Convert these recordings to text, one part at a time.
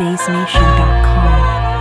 BassNation.com.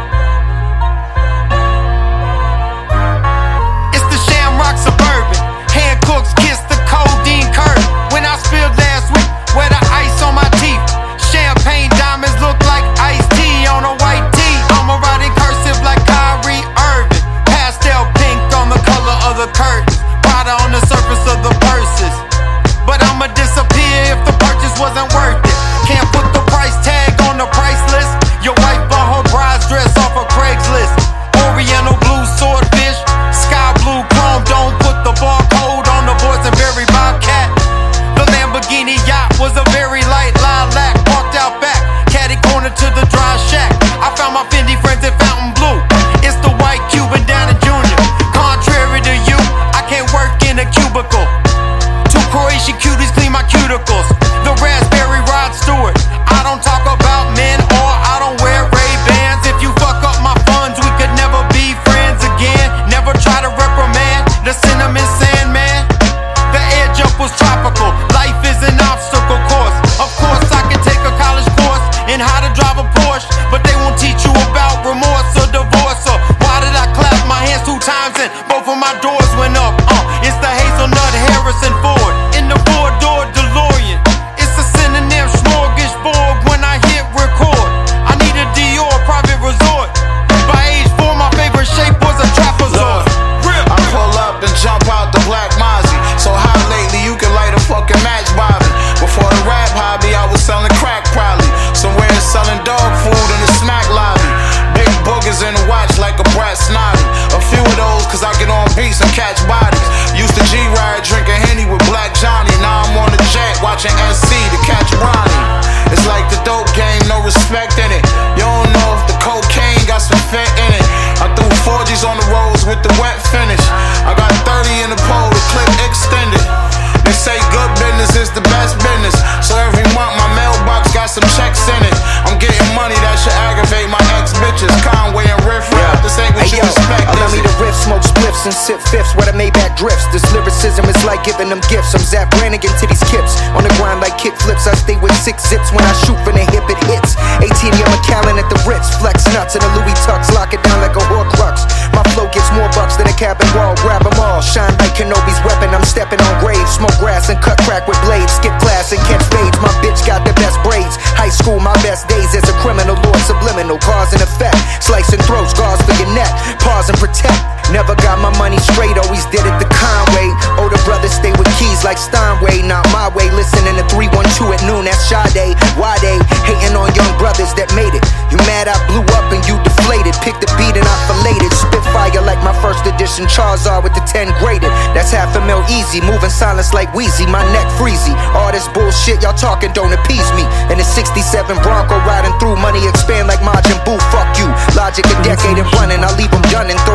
It's the Shamrock Suburban. Hand cooks kiss the codeine curve. When I spilled last week, where the ice on my teeth. Champagne diamonds look like iced tea on a white tee. I'ma write in cursive like Kyrie Irving. Pastel pink on the color of the curtains. Prada on the surface of the purses. But I'ma disappear if the purchase wasn't worth it. Can't put the price tag on the price list. Your wife bought her bride's dress off of Craigslist. Oriental blue swordfish, sky blue chrome. Don't put the barcode on the Boysenberry Bobcat. The Lamborghini yacht was a very light lilac. Parked out back, caddy corner to the dry shack. I found my Fendi friends at Fountain Blue. It's the white Cuban down in Junior. Contrary to you, I can't work in a cubicle. Two Croatian cuties clean my cuticles. The raspberry Rod Stewart. I don't talk about men or I don't wear Ray-Bans. If you fuck up my funds, we could never be friends again. Never try to reprimand the cinnamon Sandman. The air jump was tropical. Life is an obstacle course. Of course I can take a college course in how to drive a Porsche, but they won't teach you about remorse or divorce or why did I clap my hands 2 times and both of my doors went up. It's the Hazelnut Harrison Ford in the 4-door DeLorean. It's a synonym smorgasbord when I hit record. I need a Dior private resort. By age 4 my favorite shape was a trapezoid. I pull up and jump out the black Mozzie. So hot lately you can light a fucking match by me. Before the rap hobby I was selling crack probably. Somewhere selling dog food in the smack lobby. Big boogers in the watch like a brat snotty. A few of those cause I get on beats and catch bodies. Used to G-Ride drinking Henny with Black Johnny. Now I'm on the jet watching SC to catch Ronnie. It's like the dope game, no respect in it. You don't know if the cocaine got some fat in it. I threw 4Gs on the roads with the wet finish. I got 30 in the pole, the clip extended. They say good business is the best business. So every month my mailbox got some checks in it. I'm getting money that should aggravate my ex-bitches. Conway and Riff Raff, this ain't what you expect. Allow me to riff, smoke spliffs and sip fifths where the Maybach drifts. This lyricism is like giving them gifts. I'm Zap Brannigan to these kips. On the grind like kick flips, I stay with 6 zips. When I shoot from the hip it hits. 18 year McAllen at the Ritz. Flex nuts in a Louis Tux. Lock it down like a Horcrux. My flow gets more bucks than a cabin wall. Grab them all, shine like Kenobi's weapon. I'm stepping on graves. Smoke grass and cut crack with blades. Skip class and catch fades. My bitch got the best braids. High school, my best days as a criminal lord. Subliminal, cause and effect. Slicing throats, guards for your neck. Pause and protect. Never got my money straight, always did it the Conway. Older brothers stay with keys like Steinway. Not my way, listening to 312 at noon, that's Sade. Why they hating on young brothers that made it? You mad I blew up and you deflated. Pick the beat and I filleted. Spitfire like my first edition Charizard with the 10 graded. That's $500,000 easy, moving silence like Wheezy. My neck freezy, all this bullshit y'all talking don't appease me. And the 67 Bronco riding through, money expand like Majin Buu. Fuck you, Logic a decade and running, I leave them done in